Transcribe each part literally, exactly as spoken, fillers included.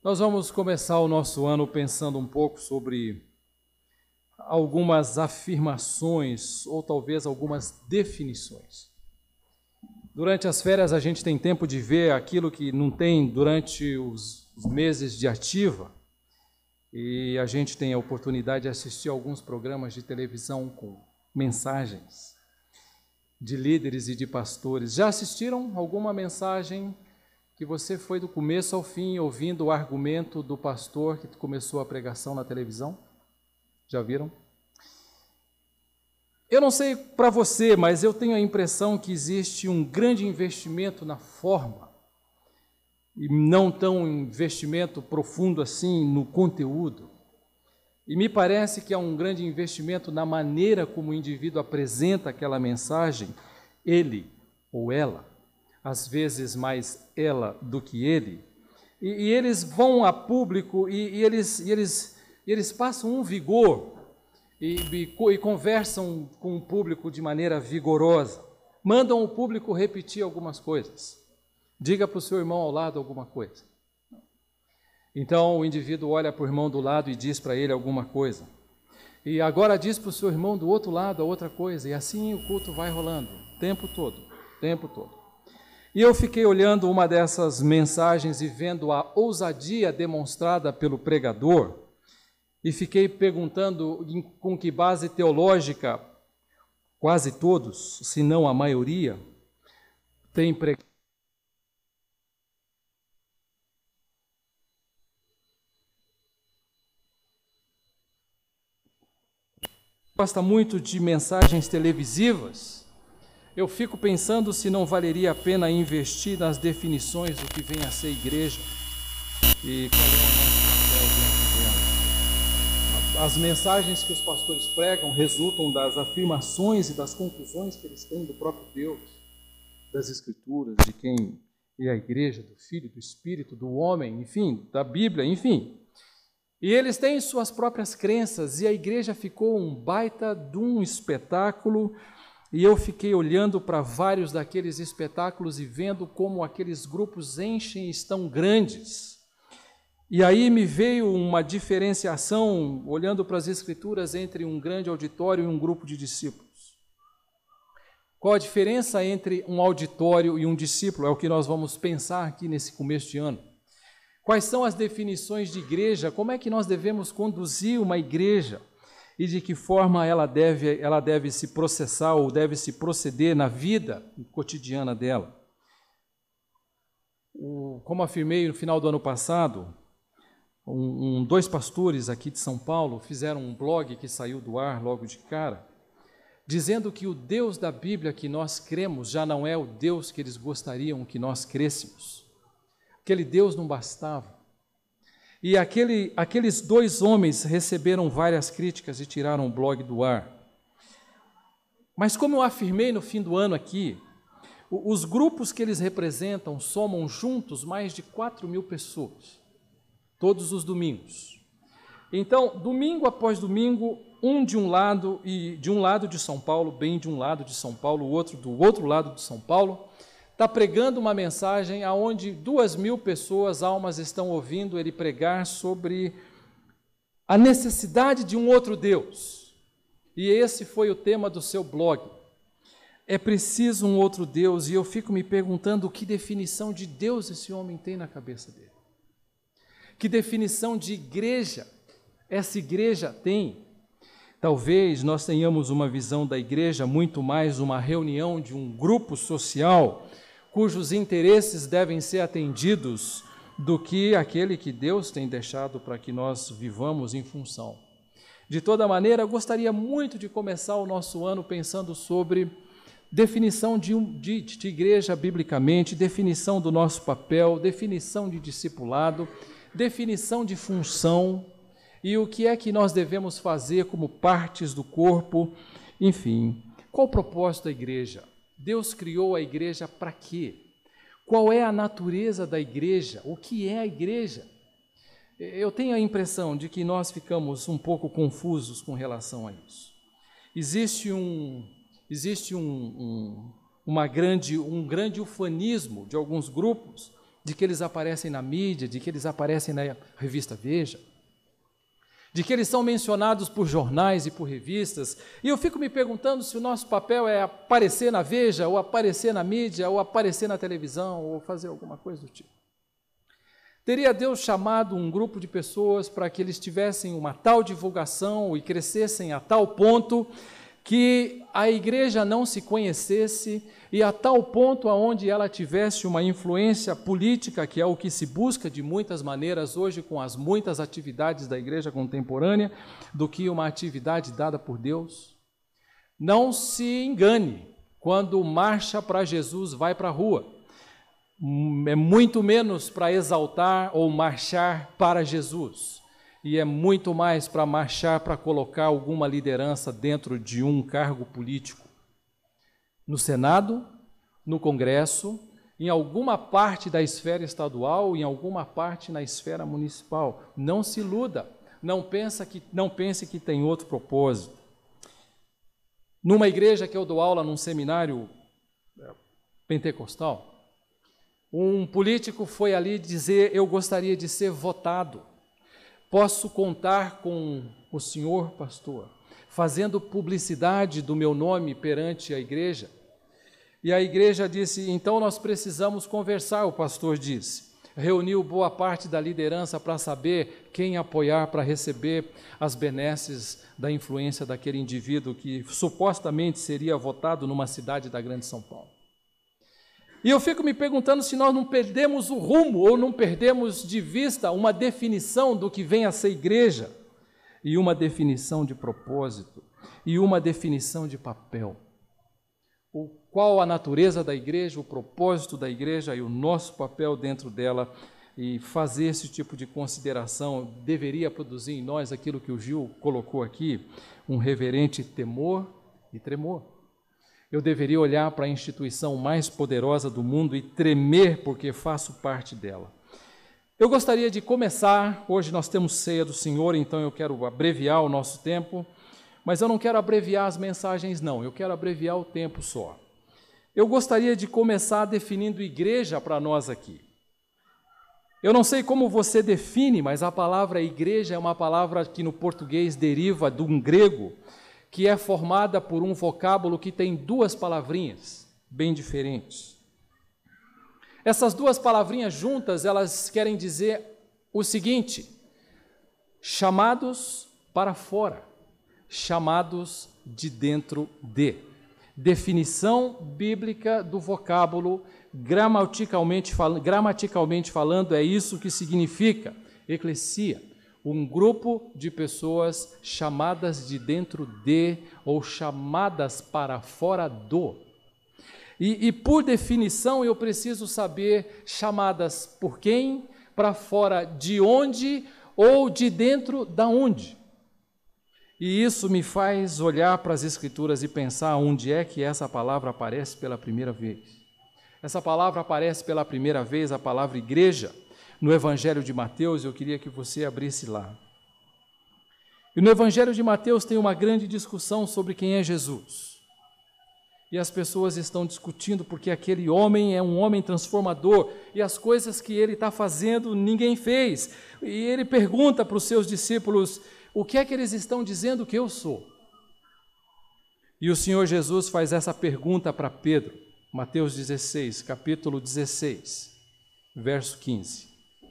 Nós vamos começar o nosso ano pensando um pouco sobre algumas afirmações ou talvez algumas definições. Durante as férias a gente tem tempo de ver aquilo que não tem durante os, os meses de ativa e a gente tem a oportunidade de assistir alguns programas de televisão com mensagens de líderes e de pastores. Já assistiram alguma mensagem que você foi do começo ao fim ouvindo o argumento do pastor que começou a pregação na televisão? Já viram? Eu não sei para você, mas eu tenho a impressão que existe um grande investimento na forma e não tão investimento profundo assim no conteúdo. E me parece que há um grande investimento na maneira como o indivíduo apresenta aquela mensagem, ele ou ela. Às vezes mais ela do que ele, e, e eles vão a público e, e, eles, e, eles, e eles passam um vigor e, e, e conversam com o público de maneira vigorosa, mandam o público repetir algumas coisas, diga para o seu irmão ao lado alguma coisa. Então o indivíduo olha para o irmão do lado e diz para ele alguma coisa, e agora diz para o seu irmão do outro lado a outra coisa, e assim o culto vai rolando, o tempo todo, o tempo todo. E eu fiquei olhando uma dessas mensagens e vendo a ousadia demonstrada pelo pregador, e fiquei perguntando em, com que base teológica quase todos, se não a maioria, tem pregado. Gosta muito de mensagens televisivas. Eu fico pensando se não valeria a pena investir nas definições do que vem a ser igreja e qual é o nosso papel dentro dela. As mensagens que os pastores pregam resultam das afirmações e das conclusões que eles têm do próprio Deus, das Escrituras, de quem é a igreja, do Filho, do Espírito, do homem, enfim, da Bíblia, enfim. E eles têm suas próprias crenças e a igreja ficou um baita de um espetáculo. E eu fiquei olhando para vários daqueles espetáculos e vendo como aqueles grupos enchem e estão grandes. E aí me veio uma diferenciação, olhando para as Escrituras, entre um grande auditório e um grupo de discípulos. Qual a diferença entre um auditório e um discípulo? É o que nós vamos pensar aqui nesse começo de ano. Quais são as definições de igreja? Como é que nós devemos conduzir uma igreja? E de que forma ela deve, ela deve se processar ou deve se proceder na vida cotidiana dela. O, como afirmei no final do ano passado, um, um, dois pastores aqui de São Paulo fizeram um blog que saiu do ar logo de cara, dizendo que o Deus da Bíblia que nós cremos já não é o Deus que eles gostariam que nós crêssemos. Aquele Deus não bastava. E aquele, aqueles dois homens receberam várias críticas e tiraram o blog do ar. Mas como eu afirmei no fim do ano aqui, os grupos que eles representam somam juntos mais de quatro mil pessoas, todos os domingos. Então, domingo após domingo, um de um lado, e de um lado de São Paulo, bem de um lado de São Paulo, o outro do outro lado de São Paulo, está pregando uma mensagem onde duas mil pessoas, almas, estão ouvindo ele pregar sobre a necessidade de um outro Deus. E esse foi o tema do seu blog. É preciso um outro Deus, e eu fico me perguntando que definição de Deus esse homem tem na cabeça dele. Que definição de igreja essa igreja tem? Talvez nós tenhamos uma visão da igreja muito mais uma reunião de um grupo social cujos interesses devem ser atendidos do que aquele que Deus tem deixado para que nós vivamos em função. De toda maneira, eu gostaria muito de começar o nosso ano pensando sobre definição de, um, de, de igreja biblicamente, definição do nosso papel, definição de discipulado, definição de função e o que é que nós devemos fazer como partes do corpo, enfim. Qual o propósito da igreja? Deus criou a igreja para quê? Qual é a natureza da igreja? O que é a igreja? Eu tenho a impressão de que nós ficamos um pouco confusos com relação a isso. Existe um, existe um, um, uma grande, um grande ufanismo de alguns grupos de que eles aparecem na mídia, de que eles aparecem na revista Veja, de que eles são mencionados por jornais e por revistas, e eu fico me perguntando se o nosso papel é aparecer na Veja, ou aparecer na mídia, ou aparecer na televisão, ou fazer alguma coisa do tipo. Teria Deus chamado um grupo de pessoas para que eles tivessem uma tal divulgação e crescessem a tal ponto que a igreja não se conhecesse e a tal ponto aonde ela tivesse uma influência política, que é o que se busca de muitas maneiras hoje com as muitas atividades da igreja contemporânea, do que uma atividade dada por Deus? Não se engane, quando marcha para Jesus, vai para a rua. É muito menos para exaltar ou marchar para Jesus, e é muito mais para marchar para colocar alguma liderança dentro de um cargo político. No Senado, no Congresso, em alguma parte da esfera estadual, em alguma parte na esfera municipal. Não se iluda, não, pensa que, não pense que tem outro propósito. Numa igreja que eu dou aula, num seminário pentecostal, um político foi ali dizer: eu gostaria de ser votado. Posso contar com o senhor, pastor, fazendo publicidade do meu nome perante a igreja? E a igreja disse: então nós precisamos conversar, o pastor disse. Reuniu boa parte da liderança para saber quem apoiar para receber as benesses da influência daquele indivíduo que supostamente seria votado numa cidade da grande São Paulo. E eu fico me perguntando se nós não perdemos o rumo ou não perdemos de vista uma definição do que vem a ser igreja, e uma definição de propósito, e uma definição de papel. O, qual a natureza da igreja, o propósito da igreja e o nosso papel dentro dela, e fazer esse tipo de consideração deveria produzir em nós aquilo que o Gil colocou aqui, um reverente temor e tremor. Eu deveria olhar para a instituição mais poderosa do mundo e tremer porque faço parte dela. Eu gostaria de começar, hoje nós temos ceia do Senhor, então eu quero abreviar o nosso tempo, mas eu não quero abreviar as mensagens não, eu quero abreviar o tempo só. Eu gostaria de começar definindo igreja para nós aqui. Eu não sei como você define, mas a palavra igreja é uma palavra que no português deriva de um grego, que é formada por um vocábulo que tem duas palavrinhas bem diferentes. Essas duas palavrinhas juntas, elas querem dizer o seguinte: chamados para fora, chamados de dentro de. Definição bíblica do vocábulo, gramaticalmente, fal- gramaticalmente falando, é isso que significa eclesia. Um grupo de pessoas chamadas de dentro de, ou chamadas para fora do. E, e por definição eu preciso saber chamadas por quem, para fora de onde, ou de dentro da onde. E isso me faz olhar para as Escrituras e pensar onde é que essa palavra aparece pela primeira vez. Essa palavra aparece pela primeira vez, a palavra igreja, no Evangelho de Mateus. Eu queria que você abrisse lá. E no Evangelho de Mateus tem uma grande discussão sobre quem é Jesus. E as pessoas estão discutindo porque aquele homem é um homem transformador e as coisas que ele está fazendo ninguém fez. E ele pergunta para os seus discípulos: o que é que eles estão dizendo que eu sou? E o Senhor Jesus faz essa pergunta para Pedro, Mateus dezesseis, capítulo dezesseis, verso quinze.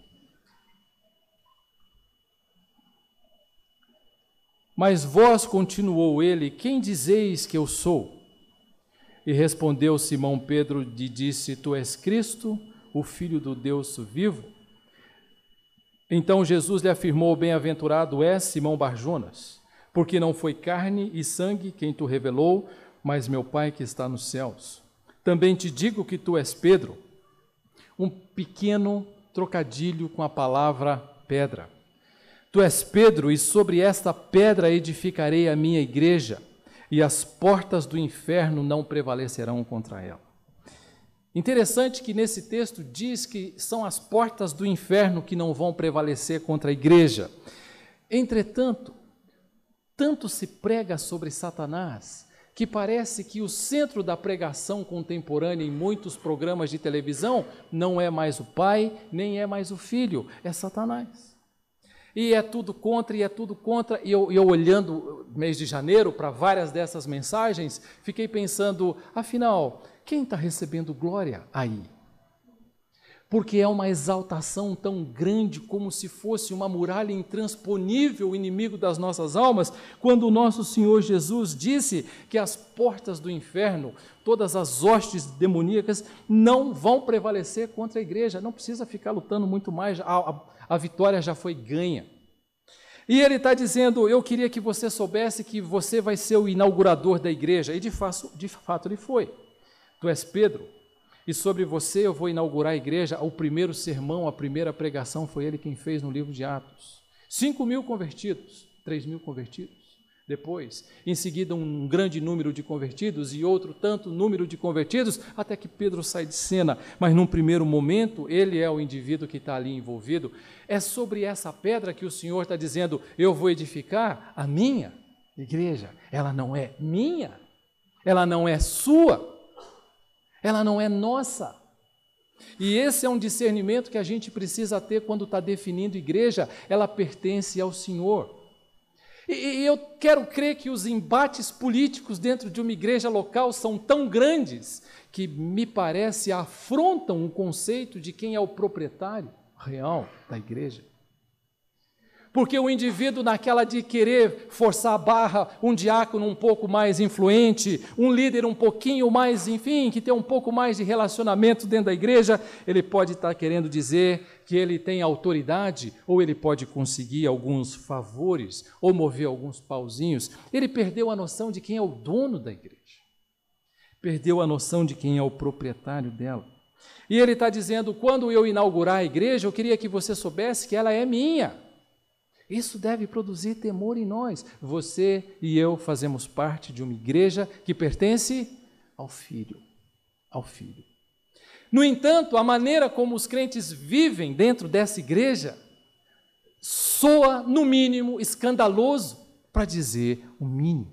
Mas vós, continuou ele, quem dizeis que eu sou? E respondeu Simão Pedro e disse: tu és Cristo, o Filho do Deus vivo? Então Jesus lhe afirmou: bem-aventurado és, Simão Barjonas, porque não foi carne e sangue quem tu revelou, mas meu Pai que está nos céus. Também te digo que tu és Pedro, um pequeno trocadilho com a palavra pedra. Tu és Pedro, e sobre esta pedra edificarei a minha igreja, e as portas do inferno não prevalecerão contra ela. Interessante que nesse texto diz que são as portas do inferno que não vão prevalecer contra a igreja. Entretanto, tanto se prega sobre Satanás, que parece que o centro da pregação contemporânea em muitos programas de televisão não é mais o pai, nem é mais o filho, é Satanás. E é tudo contra, e é tudo contra, e eu, eu olhando mês de janeiro para várias dessas mensagens, fiquei pensando, afinal, quem está recebendo glória aí? Porque é uma exaltação tão grande como se fosse uma muralha intransponível, o inimigo das nossas almas, quando o nosso Senhor Jesus disse que as portas do inferno, todas as hostes demoníacas, não vão prevalecer contra a igreja, não precisa ficar lutando muito mais, a, a, a vitória já foi ganha. E ele está dizendo, eu queria que você soubesse que você vai ser o inaugurador da igreja, e de fato, de fato ele foi. Tu és Pedro, e sobre você eu vou inaugurar a igreja. O primeiro sermão, a primeira pregação foi ele quem fez no livro de Atos. Cinco mil convertidos, três mil convertidos. Depois, em seguida, um grande número de convertidos e outro tanto número de convertidos, até que Pedro sai de cena. Mas num primeiro momento, ele é o indivíduo que está ali envolvido. É sobre essa pedra que o Senhor está dizendo, eu vou edificar a minha igreja. Ela não é minha, ela não é sua. Ela não é nossa. E esse é um discernimento que a gente precisa ter quando está definindo igreja. Ela pertence ao Senhor. E, e eu quero crer que os embates políticos dentro de uma igreja local são tão grandes que, me parece, afrontam o conceito de quem é o proprietário real da igreja. Porque o indivíduo naquela de querer forçar a barra, um diácono um pouco mais influente, um líder um pouquinho mais, enfim, que tem um pouco mais de relacionamento dentro da igreja, ele pode estar querendo dizer que ele tem autoridade, ou ele pode conseguir alguns favores, ou mover alguns pauzinhos. Ele perdeu a noção de quem é o dono da igreja. Perdeu a noção de quem é o proprietário dela. E ele está dizendo, quando eu inaugurar a igreja, eu queria que você soubesse que ela é minha. Isso deve produzir temor em nós. Você e eu fazemos parte de uma igreja que pertence ao Filho, ao Filho. No entanto, a maneira como os crentes vivem dentro dessa igreja soa, no mínimo, escandaloso, para dizer o mínimo.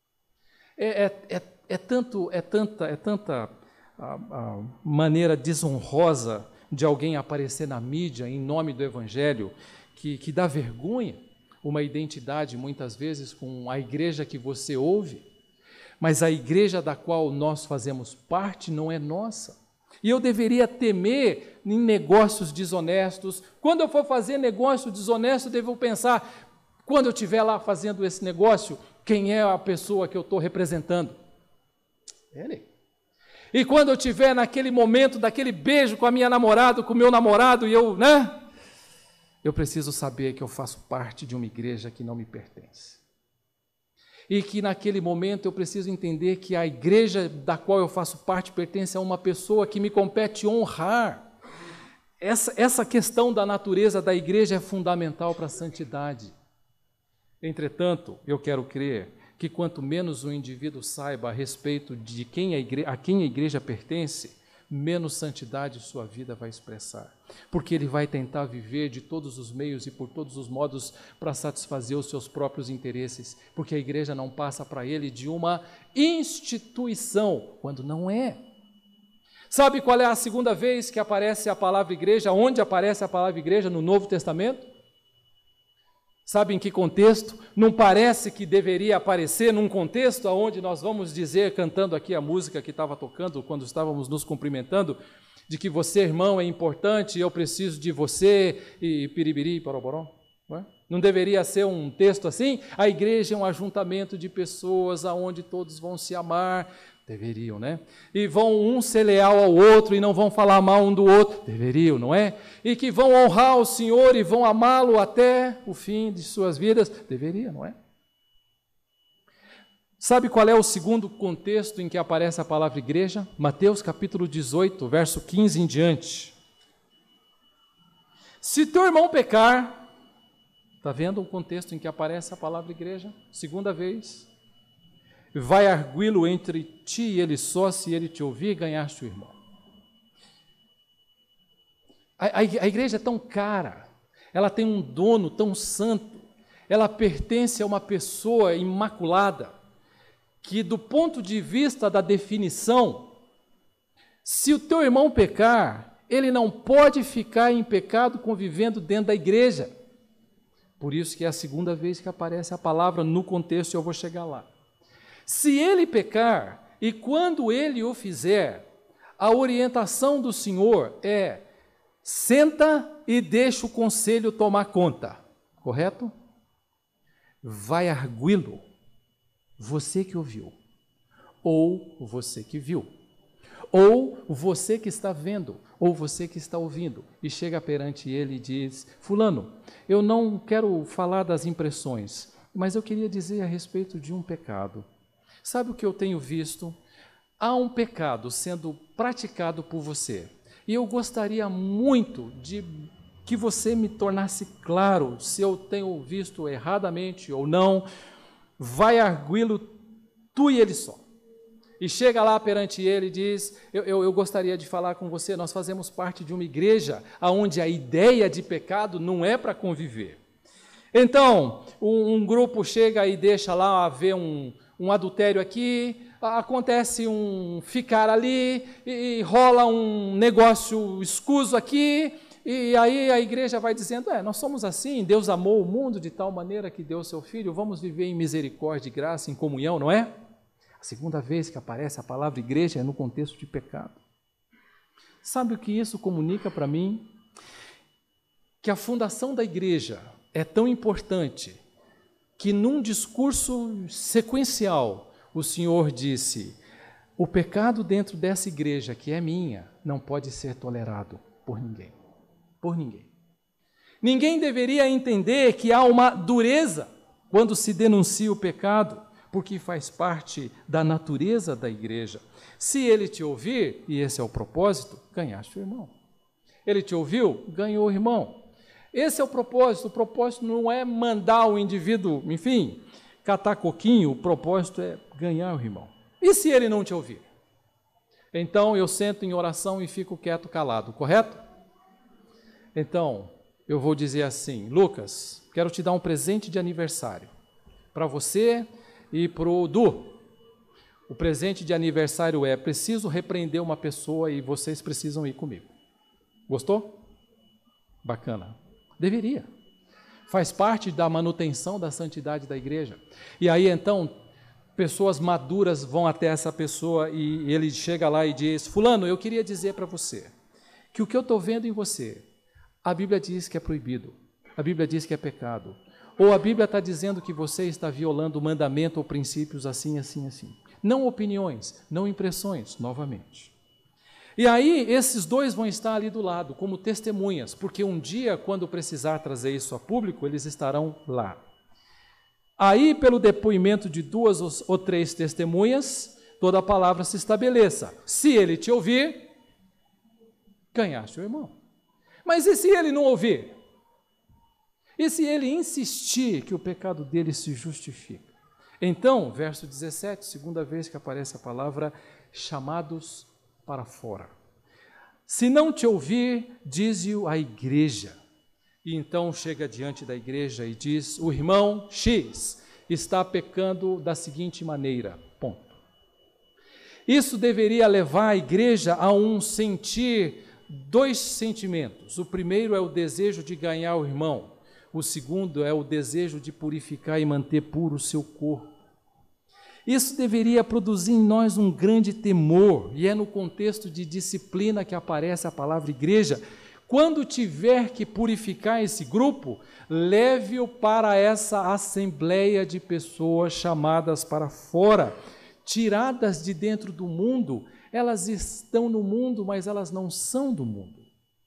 É, é, é, é, tanto, é tanta, é tanta a, a maneira desonrosa de alguém aparecer na mídia em nome do Evangelho, Que, que dá vergonha, uma identidade muitas vezes com a igreja que você ouve, mas a igreja da qual nós fazemos parte não é nossa. E eu deveria temer em negócios desonestos. Quando eu for fazer negócio desonesto, eu devo pensar, quando eu estiver lá fazendo esse negócio, quem é a pessoa que eu estou representando? Ele. E quando eu estiver naquele momento, daquele beijo com a minha namorada, com o meu namorado, e eu, né? Eu preciso saber que eu faço parte de uma igreja que não me pertence. E que naquele momento eu preciso entender que a igreja da qual eu faço parte pertence a uma pessoa que me compete honrar. Essa, essa questão da natureza da igreja é fundamental para a santidade. Entretanto, eu quero crer que quanto menos o indivíduo saiba a respeito de quem a igreja, a quem a igreja pertence, menos santidade sua vida vai expressar, porque ele vai tentar viver de todos os meios e por todos os modos para satisfazer os seus próprios interesses, porque a igreja não passa para ele de uma instituição, quando não é. Sabe qual é a segunda vez que aparece a palavra igreja? Onde aparece a palavra igreja no Novo Testamento? Sabe em que contexto? Não parece que deveria aparecer num contexto onde nós vamos dizer, cantando aqui a música que estava tocando quando estávamos nos cumprimentando, de que você, irmão, é importante, eu preciso de você, e piribiri, paroboró. Não é? Não deveria ser um texto assim? A igreja é um ajuntamento de pessoas aonde todos vão se amar. Deveriam, né? E vão um ser leal ao outro e não vão falar mal um do outro. Deveriam, não é? E que vão honrar o Senhor e vão amá-lo até o fim de suas vidas. Deveria, não é? Sabe qual é o segundo contexto em que aparece a palavra igreja? Mateus capítulo dezoito, verso quinze em diante. Se teu irmão pecar, está vendo o contexto em que aparece a palavra igreja? Segunda vez. Vai arguí-lo entre ti e ele só, se ele te ouvir, e ganhaste o irmão. A, a, a igreja é tão cara, ela tem um dono tão santo, ela pertence a uma pessoa imaculada, que do ponto de vista da definição, se o teu irmão pecar, ele não pode ficar em pecado convivendo dentro da igreja. Por isso que é a segunda vez que aparece a palavra no contexto, e eu vou chegar lá. Se ele pecar, e quando ele o fizer, a orientação do Senhor é: senta e deixa o conselho tomar conta. Correto? Vai arguí-lo. Você que ouviu, ou você que viu, ou você que está vendo, ou você que está ouvindo, e chega perante ele e diz: fulano, eu não quero falar das impressões, mas eu queria dizer a respeito de um pecado. Sabe o que eu tenho visto? Há um pecado sendo praticado por você, e eu gostaria muito de que você me tornasse claro se eu tenho visto erradamente ou não. Vai arguí-lo tu e ele só. E chega lá perante ele e diz: eu, eu, eu gostaria de falar com você, nós fazemos parte de uma igreja onde a ideia de pecado não é para conviver. Então, um, um grupo chega e deixa lá haver um, um adultério aqui, acontece um ficar ali, e, e rola um negócio escuso aqui, e aí a igreja vai dizendo: é, nós somos assim, Deus amou o mundo de tal maneira que deu o seu Filho, vamos viver em misericórdia e graça, em comunhão, não é? A segunda vez que aparece a palavra igreja é no contexto de pecado. Sabe o que isso comunica para mim? Que a fundação da igreja é tão importante que num discurso sequencial o Senhor disse: o pecado dentro dessa igreja, que é minha, não pode ser tolerado por ninguém. Por ninguém. Ninguém deveria entender que há uma dureza quando se denuncia o pecado, porque faz parte da natureza da igreja. Se ele te ouvir, e esse é o propósito, ganhaste o irmão. Ele te ouviu, ganhou o irmão. Esse é o propósito. O propósito não é mandar o indivíduo, enfim, catar coquinho, o propósito é ganhar o irmão. E se ele não te ouvir? Então eu sento em oração e fico quieto, calado, correto? Então, eu vou dizer assim: Lucas, quero te dar um presente de aniversário para você e para o Du. O presente de aniversário é: preciso repreender uma pessoa e vocês precisam ir comigo. Gostou? Bacana. Deveria. Faz parte da manutenção da santidade da igreja. E aí, então, pessoas maduras vão até essa pessoa e ele chega lá e diz: fulano, eu queria dizer para você que o que eu estou vendo em você, a Bíblia diz que é proibido, a Bíblia diz que é pecado, ou a Bíblia está dizendo que você está violando o mandamento ou princípios assim, assim, assim. Não opiniões, não impressões, novamente. E aí esses dois vão estar ali do lado, como testemunhas, porque um dia, quando precisar trazer isso a público, eles estarão lá. Aí, pelo depoimento de duas ou três testemunhas, toda a palavra se estabeleça. Se ele te ouvir, ganhaste o irmão. Mas e se ele não ouvir? E se ele insistir que o pecado dele se justifica? Então, verso dezessete, segunda vez que aparece a palavra, chamados para fora. Se não te ouvir, dize-o à igreja. E então chega diante da igreja e diz: o irmão X está pecando da seguinte maneira, ponto. Isso deveria levar a igreja a um sentir dois sentimentos. O primeiro é o desejo de ganhar o irmão. O segundo é o desejo de purificar e manter puro o seu corpo. Isso deveria produzir em nós um grande temor, e é no contexto de disciplina que aparece a palavra igreja. Quando tiver que purificar esse grupo, leve-o para essa assembleia de pessoas chamadas para fora, tiradas de dentro do mundo. Elas estão no mundo, mas elas não são do mundo.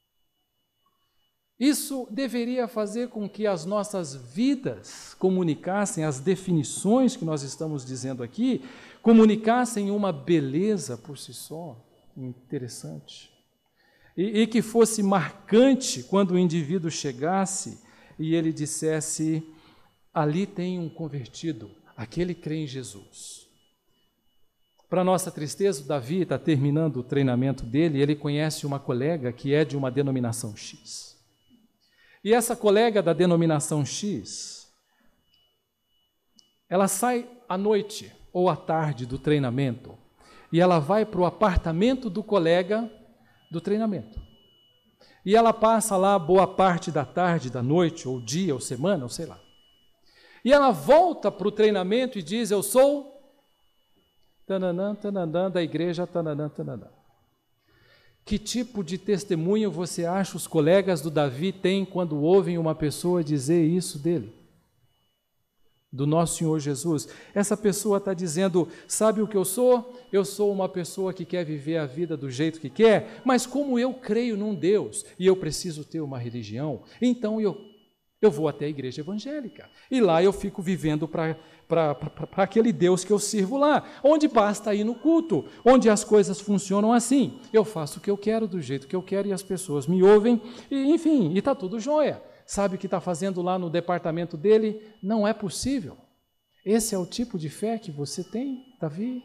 Isso deveria fazer com que as nossas vidas comunicassem, as definições que nós estamos dizendo aqui, comunicassem uma beleza por si só, interessante. E, e que fosse marcante quando o indivíduo chegasse e ele dissesse: ali tem um convertido, aquele crê em Jesus. Para nossa tristeza, o Davi está terminando o treinamento dele e ele conhece uma colega que é de uma denominação X. E essa colega da denominação X, ela sai à noite, ou à tarde do treinamento, e ela vai para o apartamento do colega do treinamento. E ela passa lá boa parte da tarde, da noite, ou dia, ou semana, ou sei lá. E ela volta para o treinamento e diz, eu sou tananã, tananã, da igreja, tananã, tananã. Que tipo de testemunho você acha os colegas do Davi têm quando ouvem uma pessoa dizer isso dele? Do nosso Senhor Jesus. Essa pessoa está dizendo, sabe o que eu sou? Eu sou uma pessoa que quer viver a vida do jeito que quer, mas como eu creio num Deus e eu preciso ter uma religião, então eu, eu vou até a igreja evangélica. E lá eu fico vivendo para para aquele Deus que eu sirvo lá, onde basta ir no culto, onde as coisas funcionam assim. Eu faço o que eu quero, do jeito que eu quero, e as pessoas me ouvem, e enfim, e está tudo jóia. Sabe o que está fazendo lá no departamento dele? Não é possível. Esse é o tipo de fé que você tem, Davi?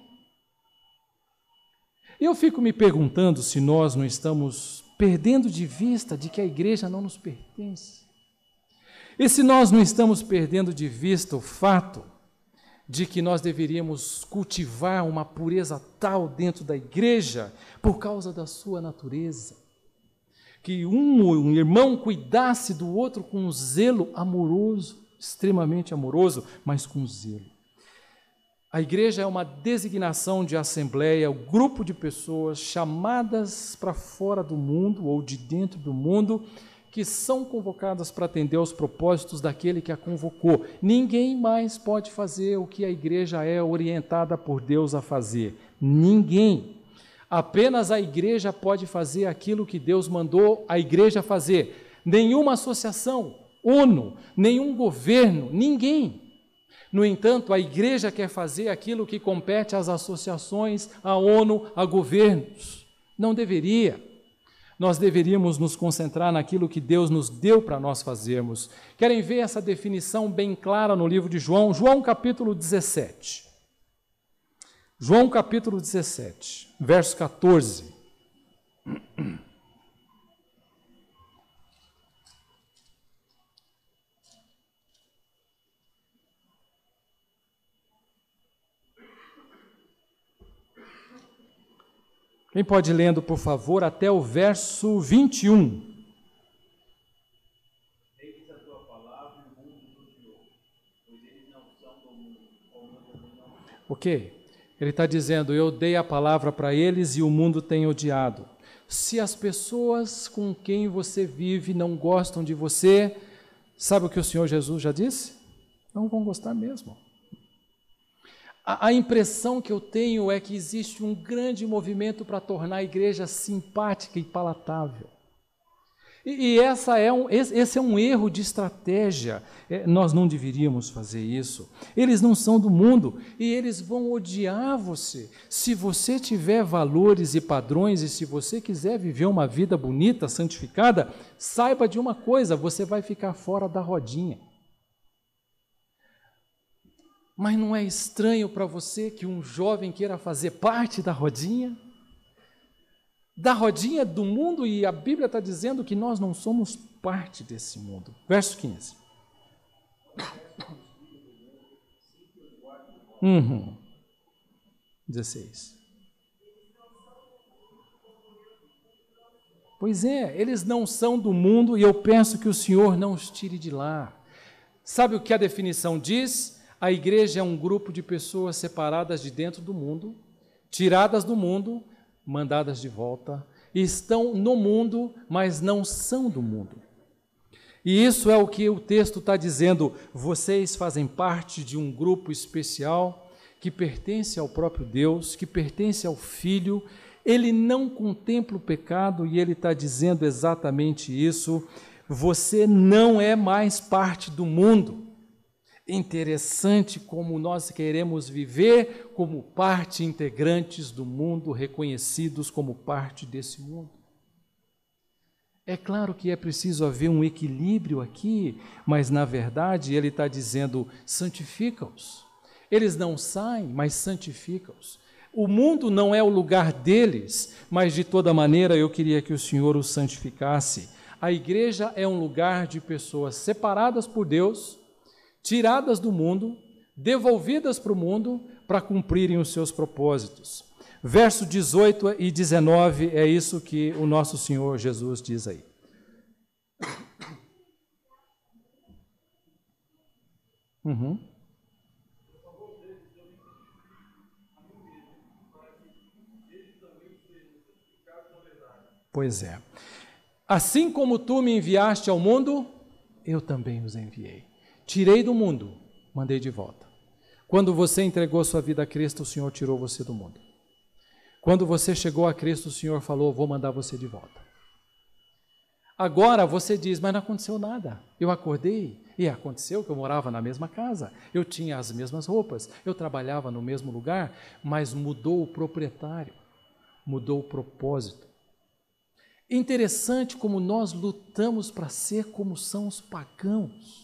Eu fico me perguntando se nós não estamos perdendo de vista de que a igreja não nos pertence. E se nós não estamos perdendo de vista o fato de que nós deveríamos cultivar uma pureza tal dentro da igreja por causa da sua natureza. Que um, um irmão cuidasse do outro com um zelo amoroso, extremamente amoroso, mas com zelo. A igreja é uma designação de assembleia, um grupo de pessoas chamadas para fora do mundo ou de dentro do mundo, que são convocadas para atender aos propósitos daquele que a convocou. Ninguém mais pode fazer o que a igreja é orientada por Deus a fazer. Ninguém. Apenas a igreja pode fazer aquilo que Deus mandou a igreja fazer. Nenhuma associação, ONU, nenhum governo, ninguém. No entanto, a igreja quer fazer aquilo que compete às associações, à ONU, a governos. Não deveria. Nós deveríamos nos concentrar naquilo que Deus nos deu para nós fazermos. Querem ver essa definição bem clara no livro de João? João capítulo dezessete. João capítulo dezessete, verso quatorze. Quem pode ir lendo, por favor, até o verso vinte e um. Eis a tua palavra e o mundo nos odiou, pois eles não são do mundo, como eu também não sou. Ok, ele está dizendo, eu dei a palavra para eles e o mundo tem odiado. Se as pessoas com quem você vive não gostam de você, sabe o que o Senhor Jesus já disse? Não vão gostar mesmo. A impressão que eu tenho é que existe um grande movimento para tornar a igreja simpática e palatável. E, e essa é um, esse é um erro de estratégia. É, nós não deveríamos fazer isso. Eles não são do mundo e eles vão odiar você. Se você tiver valores e padrões e se você quiser viver uma vida bonita, santificada, saiba de uma coisa, você vai ficar fora da rodinha. Mas não é estranho para você que um jovem queira fazer parte da rodinha? Da rodinha do mundo, e a Bíblia está dizendo que nós não somos parte desse mundo. Verso quinze. Uhum. dezesseis. Pois é, eles não são do mundo e eu penso que o Senhor não os tire de lá. Sabe o que a definição diz? A igreja é um grupo de pessoas separadas de dentro do mundo, tiradas do mundo, mandadas de volta, e estão no mundo, mas não são do mundo. E isso é o que o texto está dizendo, vocês fazem parte de um grupo especial que pertence ao próprio Deus, que pertence ao Filho, ele não contempla o pecado e ele está dizendo exatamente isso, você não é mais parte do mundo. Interessante como nós queremos viver como parte integrantes do mundo, reconhecidos como parte desse mundo. É claro que é preciso haver um equilíbrio aqui, mas na verdade ele está dizendo, santifica-os. Eles não saem, mas santifica-os. O mundo não é o lugar deles, mas de toda maneira eu queria que o Senhor os santificasse. A igreja é um lugar de pessoas separadas por Deus, tiradas do mundo, devolvidas para o mundo para cumprirem os seus propósitos. Verso dezoito e dezenove é isso que o nosso Senhor Jesus diz aí. Uhum. Pois é. Assim como tu me enviaste ao mundo, eu também os enviei. Tirei do mundo, mandei de volta. Quando você entregou sua vida a Cristo, o Senhor tirou você do mundo. Quando você chegou a Cristo, o Senhor falou, vou mandar você de volta. Agora você diz, mas não aconteceu nada. Eu acordei e aconteceu que eu morava na mesma casa, eu tinha as mesmas roupas, eu trabalhava no mesmo lugar, mas mudou o proprietário, mudou o propósito. Interessante como nós lutamos para ser como são os pagãos.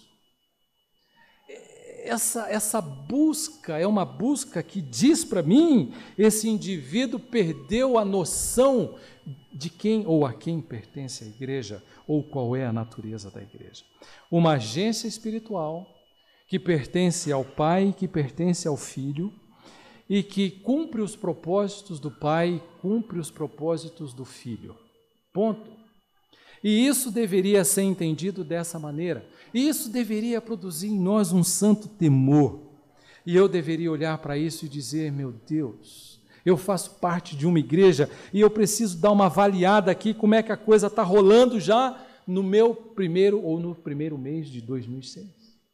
Essa, essa busca é uma busca que diz para mim, esse indivíduo perdeu a noção de quem ou a quem pertence a igreja, ou qual é a natureza da igreja. Uma agência espiritual que pertence ao Pai, que pertence ao Filho, e que cumpre os propósitos do Pai, cumpre os propósitos do Filho. Ponto. E isso deveria ser entendido dessa maneira. E isso deveria produzir em nós um santo temor. E eu deveria olhar para isso e dizer, meu Deus, eu faço parte de uma igreja e eu preciso dar uma avaliada aqui como é que a coisa está rolando já no meu primeiro ou no primeiro mês de dois mil e seis.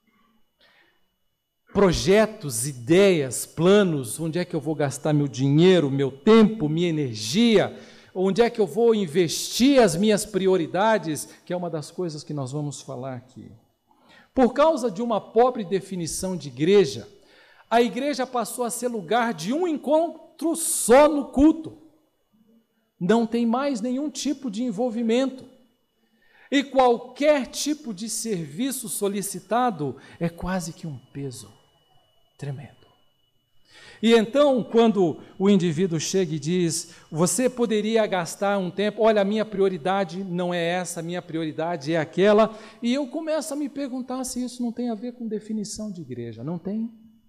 Projetos, ideias, planos, onde é que eu vou gastar meu dinheiro, meu tempo, minha energia, onde é que eu vou investir as minhas prioridades, que é uma das coisas que nós vamos falar aqui. Por causa de uma pobre definição de igreja, a igreja passou a ser lugar de um encontro só no culto. Não tem mais nenhum tipo de envolvimento. E qualquer tipo de serviço solicitado é quase que um peso tremendo. E então, quando o indivíduo chega e diz, você poderia gastar um tempo, olha, a minha prioridade não é essa, a minha prioridade é aquela, e eu começo a me perguntar se isso não tem a ver com definição de igreja. Não tem?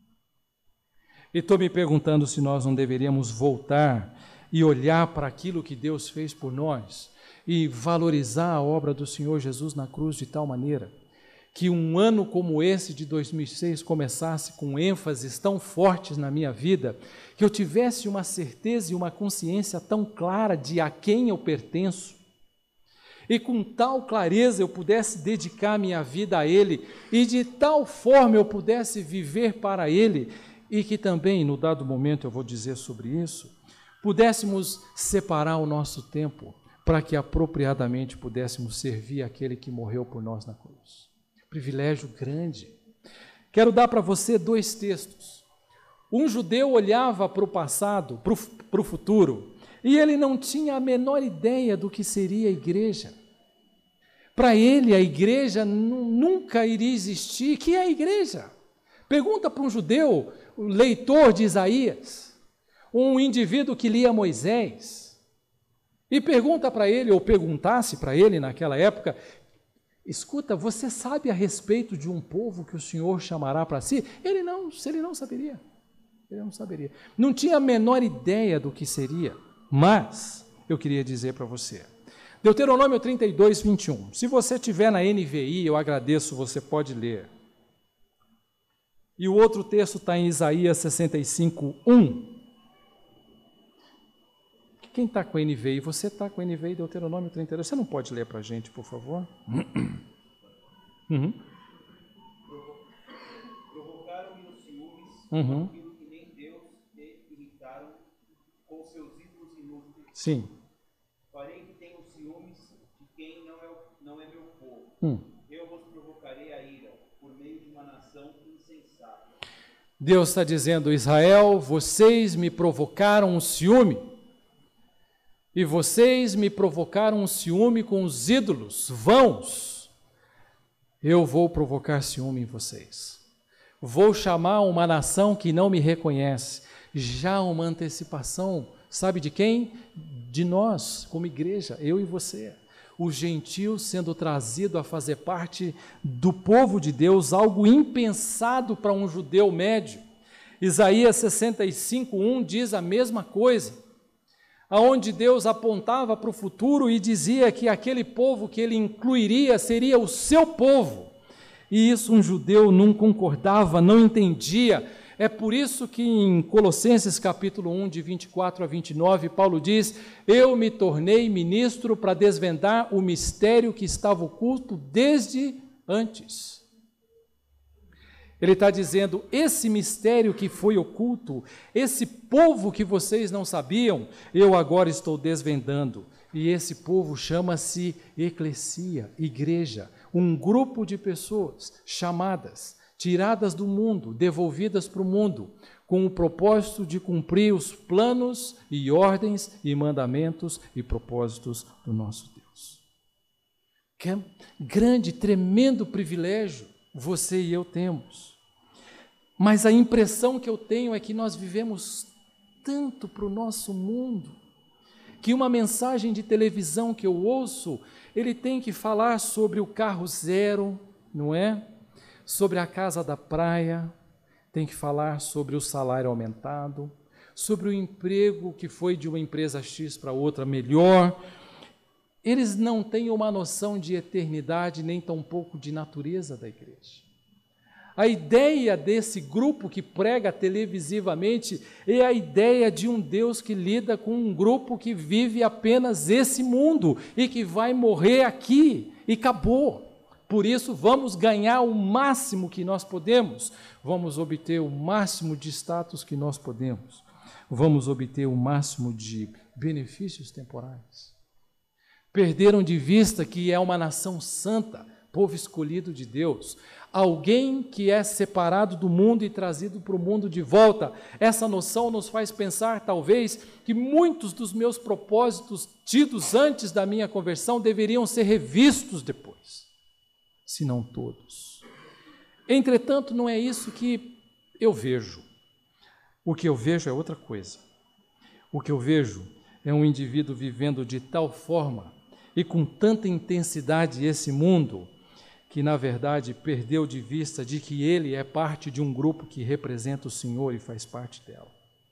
E estou me perguntando se nós não deveríamos voltar e olhar para aquilo que Deus fez por nós e valorizar a obra do Senhor Jesus na cruz de tal maneira que um ano como esse de dois mil e seis começasse com ênfases tão fortes na minha vida, que eu tivesse uma certeza e uma consciência tão clara de a quem eu pertenço, e com tal clareza eu pudesse dedicar minha vida a Ele, e de tal forma eu pudesse viver para Ele, e que também, no dado momento eu vou dizer sobre isso, pudéssemos separar o nosso tempo para que apropriadamente pudéssemos servir aquele que morreu por nós na cruz. Privilégio grande. Quero dar para você dois textos. Um judeu olhava para o passado, para o futuro, e ele não tinha a menor ideia do que seria a igreja. Para ele, a igreja nunca iria existir. Que é a igreja? Pergunta para um judeu, o leitor de Isaías, um indivíduo que lia Moisés, e pergunta para ele, ou perguntasse para ele naquela época, escuta, você sabe a respeito de um povo que o Senhor chamará para si? Ele não, ele não saberia. Ele não saberia. Não tinha a menor ideia do que seria, mas eu queria dizer para você. Deuteronômio trinta e dois, vinte e um. Se você tiver na N V I, eu agradeço, você pode ler. E o outro texto está em Isaías sessenta e cinco, um. Quem está com a N V I? Você está com a N V I, Deuteronômio trinta e dois. Você não pode ler para a gente, por favor? Uhum. Provocaram-me os ciúmes, uhum. aquilo que nem Deus me irritaram com seus ídolos inúteis. Sim. Farei que tenham ciúmes de quem não é, não é meu povo. Hum. Eu vos provocarei a ira por meio de uma nação insensata. Deus está dizendo, Israel, vocês me provocaram o ciúme. E vocês me provocaram um ciúme com os ídolos vãos. Eu vou provocar ciúme em vocês. Vou chamar uma nação que não me reconhece. Já uma antecipação, sabe de quem? De nós, como igreja, eu e você. o gentio sendo trazido a fazer parte do povo de Deus, algo impensado para um judeu médio. Isaías sessenta e cinco, um diz a mesma coisa, aonde Deus apontava para o futuro e dizia que aquele povo que ele incluiria seria o seu povo. E isso um judeu não concordava, não entendia. É por isso que em Colossenses capítulo um, de vinte e quatro a vinte e nove, Paulo diz: eu me tornei ministro para desvendar o mistério que estava oculto desde antes. Ele está dizendo, esse mistério que foi oculto, esse povo que vocês não sabiam, eu agora estou desvendando. E esse povo chama-se eclesia, igreja, um grupo de pessoas chamadas, tiradas do mundo, devolvidas para o mundo, com o propósito de cumprir os planos e ordens e mandamentos e propósitos do nosso Deus. Que grande, tremendo privilégio você e eu temos. Mas a impressão que eu tenho é que nós vivemos tanto para o nosso mundo, que uma mensagem de televisão que eu ouço, ele tem que falar sobre o carro zero, não é? Sobre a casa da praia, tem que falar sobre o salário aumentado, sobre o emprego que foi de uma empresa X para outra melhor. Eles não têm uma noção de eternidade, nem tampouco de natureza da igreja. A ideia desse grupo que prega televisivamente é a ideia de um Deus que lida com um grupo que vive apenas esse mundo e que vai morrer aqui e acabou. Por isso, vamos ganhar o máximo que nós podemos, vamos obter o máximo de status que nós podemos, vamos obter o máximo de benefícios temporais. Perderam de vista que é uma nação santa, povo escolhido de Deus, alguém que é separado do mundo e trazido para o mundo de volta. Essa noção nos faz pensar, talvez, que muitos dos meus propósitos tidos antes da minha conversão deveriam ser revistos depois, se não todos. Entretanto, não é isso que eu vejo. O que eu vejo é outra coisa. O que eu vejo é um indivíduo vivendo de tal forma e com tanta intensidade esse mundo, que na verdade perdeu de vista de que ele é parte de um grupo que representa o Senhor e faz parte dela.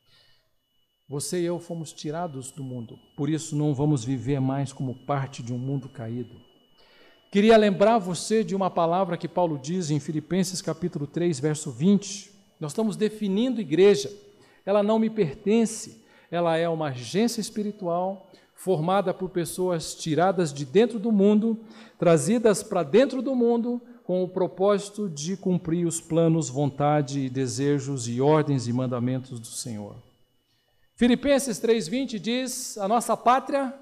Você e eu fomos tirados do mundo, por isso não vamos viver mais como parte de um mundo caído. Queria lembrar você de uma palavra que Paulo diz em Filipenses capítulo três, verso vinte. Nós estamos definindo igreja. Ela não me pertence, ela é uma agência espiritual formada por pessoas tiradas de dentro do mundo, trazidas para dentro do mundo, com o propósito de cumprir os planos, vontade e desejos e ordens e mandamentos do Senhor. Filipenses três, vinte diz, a nossa pátria,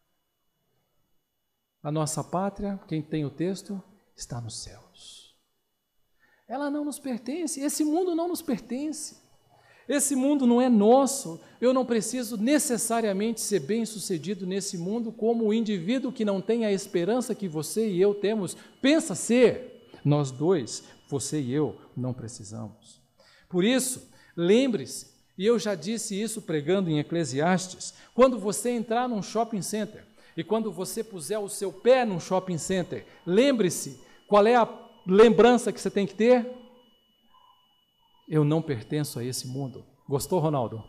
a nossa pátria, quem tem o texto, está nos céus. Ela não nos pertence, esse mundo não nos pertence. Esse mundo não é nosso, eu não preciso necessariamente ser bem-sucedido nesse mundo como o indivíduo que não tem a esperança que você e eu temos, pensa ser. Nós dois, você e eu, não precisamos. Por isso, lembre-se, e eu já disse isso pregando em Eclesiastes, quando você entrar num shopping center e quando você puser o seu pé num shopping center, lembre-se, qual é a lembrança que você tem que ter? Eu não pertenço a esse mundo. Gostou, Ronaldo?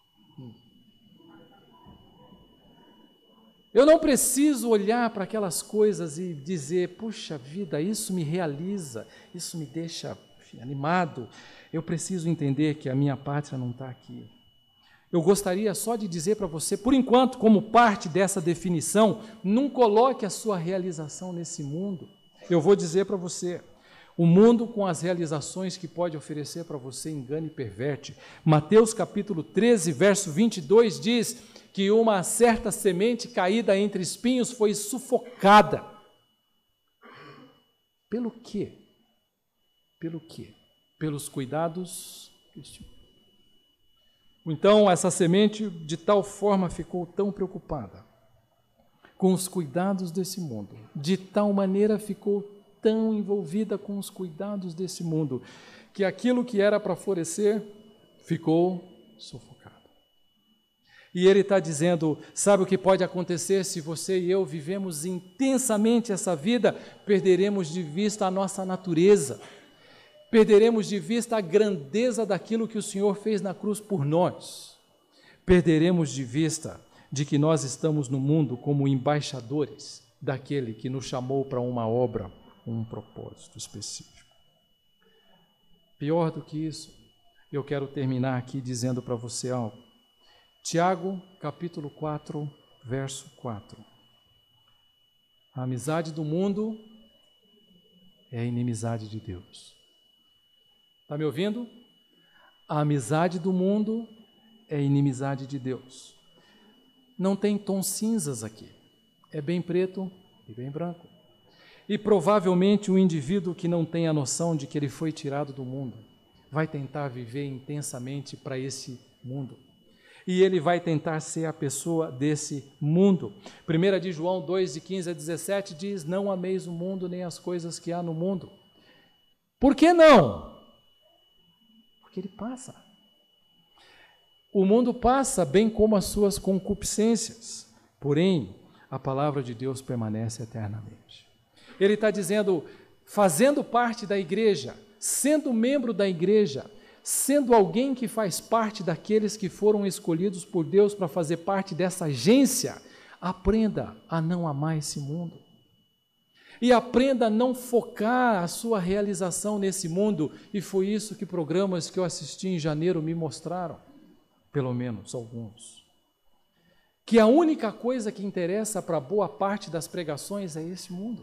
Eu não preciso olhar para aquelas coisas e dizer, puxa vida, isso me realiza, isso me deixa enfim, animado. Eu preciso entender que a minha pátria não está aqui. Eu gostaria só de dizer para você, por enquanto, como parte dessa definição, não coloque a sua realização nesse mundo. Eu vou dizer para você, o mundo com as realizações que pode oferecer para você engana e perverte. Mateus capítulo treze, verso vinte e dois diz que uma certa semente caída entre espinhos foi sufocada. Pelo quê? Pelo quê? Pelos cuidados deste mundo. Então, essa semente de tal forma ficou tão preocupada com os cuidados desse mundo, de tal maneira ficou tão envolvida com os cuidados desse mundo, que aquilo que era para florescer ficou sufocado. E ele está dizendo, sabe o que pode acontecer se você e eu vivemos intensamente essa vida? Perderemos de vista a nossa natureza, perderemos de vista a grandeza daquilo que o Senhor fez na cruz por nós, perderemos de vista de que nós estamos no mundo como embaixadores daquele que nos chamou para uma obra, um propósito específico. Pior do que isso, eu quero terminar aqui dizendo para você algo. Tiago, capítulo quatro, verso quatro. A amizade do mundo é a inimizade de Deus. Está me ouvindo? A amizade do mundo é a inimizade de Deus. Não tem tons cinzas aqui. É bem preto e bem branco. E provavelmente um indivíduo que não tem a noção de que ele foi tirado do mundo vai tentar viver intensamente para esse mundo. E ele vai tentar ser a pessoa desse mundo. primeira de João dois, de quinze a dezessete diz, não ameis o mundo nem as coisas que há no mundo. Por que não? Porque ele passa. O mundo passa, bem como as suas concupiscências. Porém, a palavra de Deus permanece eternamente. Ele está dizendo, fazendo parte da igreja, sendo membro da igreja, sendo alguém que faz parte daqueles que foram escolhidos por Deus para fazer parte dessa agência, aprenda a não amar esse mundo. E aprenda a não focar a sua realização nesse mundo. E foi isso que programas que eu assisti em janeiro me mostraram, pelo menos alguns. Que a única coisa que interessa para boa parte das pregações é esse mundo.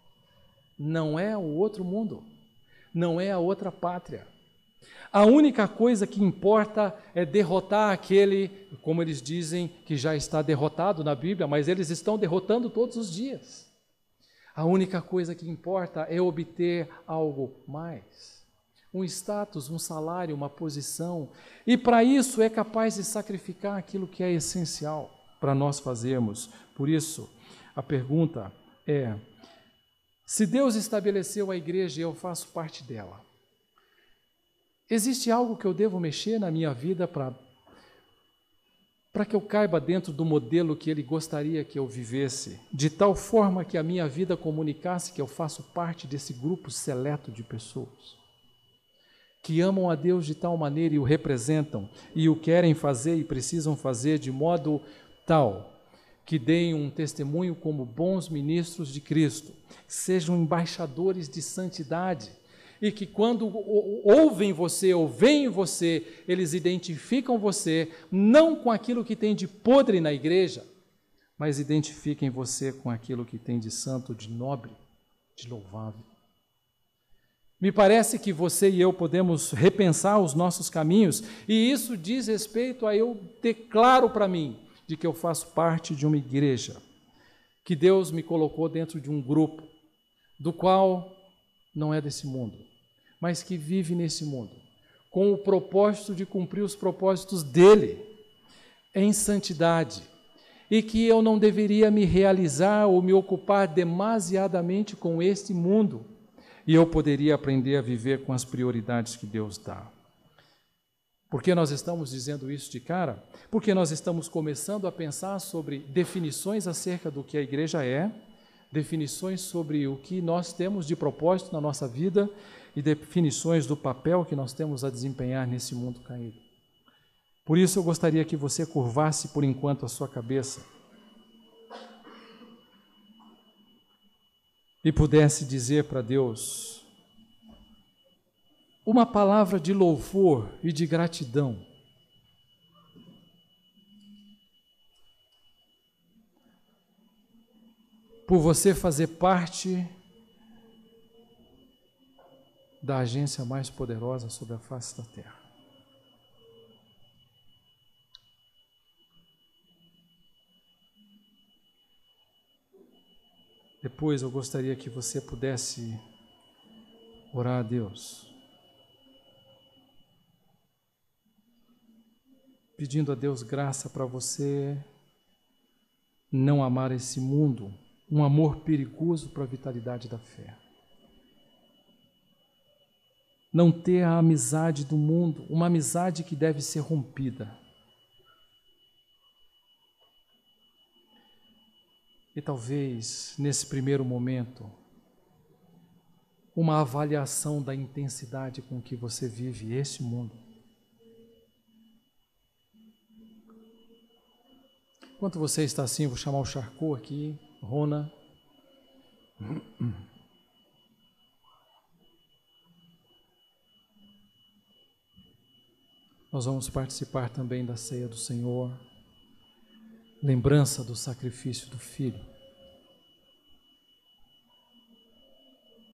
Não é o outro mundo. Não é a outra pátria. A única coisa que importa é derrotar aquele, como eles dizem, que já está derrotado na Bíblia, mas eles estão derrotando todos os dias. A única coisa que importa é obter algo mais. Um status, um salário, uma posição. E para isso é capaz de sacrificar aquilo que é essencial para nós fazermos. Por isso, a pergunta é, se Deus estabeleceu a igreja e eu faço parte dela, existe algo que eu devo mexer na minha vida para para que eu caiba dentro do modelo que Ele gostaria que eu vivesse, de tal forma que a minha vida comunicasse que eu faço parte desse grupo seleto de pessoas que amam a Deus de tal maneira e o representam e o querem fazer e precisam fazer de modo tal que deem um testemunho como bons ministros de Cristo, que sejam embaixadores de santidade, e que quando ouvem você ou veem você, eles identificam você não com aquilo que tem de podre na igreja, mas identifiquem você com aquilo que tem de santo, de nobre, de louvável. Me parece que você e eu podemos repensar os nossos caminhos, e isso diz respeito a eu ter claro para mim de que eu faço parte de uma igreja, que Deus me colocou dentro de um grupo, do qual não é desse mundo, mas que vive nesse mundo, com o propósito de cumprir os propósitos dele, em santidade, e que eu não deveria me realizar ou me ocupar demasiadamente com este mundo, e eu poderia aprender a viver com as prioridades que Deus dá. Por que nós estamos dizendo isso de cara? Porque nós estamos começando a pensar sobre definições acerca do que a igreja é, definições sobre o que nós temos de propósito na nossa vida e definições do papel que nós temos a desempenhar nesse mundo caído. Por isso eu gostaria que você curvasse por enquanto a sua cabeça e pudesse dizer para Deus uma palavra de louvor e de gratidão. Por você fazer parte da agência mais poderosa sobre a face da terra. Depois eu gostaria que você pudesse orar a Deus, pedindo a Deus graça para você não amar esse mundo, um amor perigoso para a vitalidade da fé. Não ter a amizade do mundo, uma amizade que deve ser rompida. E talvez, nesse primeiro momento, uma avaliação da intensidade com que você vive esse mundo. Enquanto você está assim, vou chamar o Charcot aqui, Rona. Nós vamos participar também da ceia do Senhor, lembrança do sacrifício do Filho.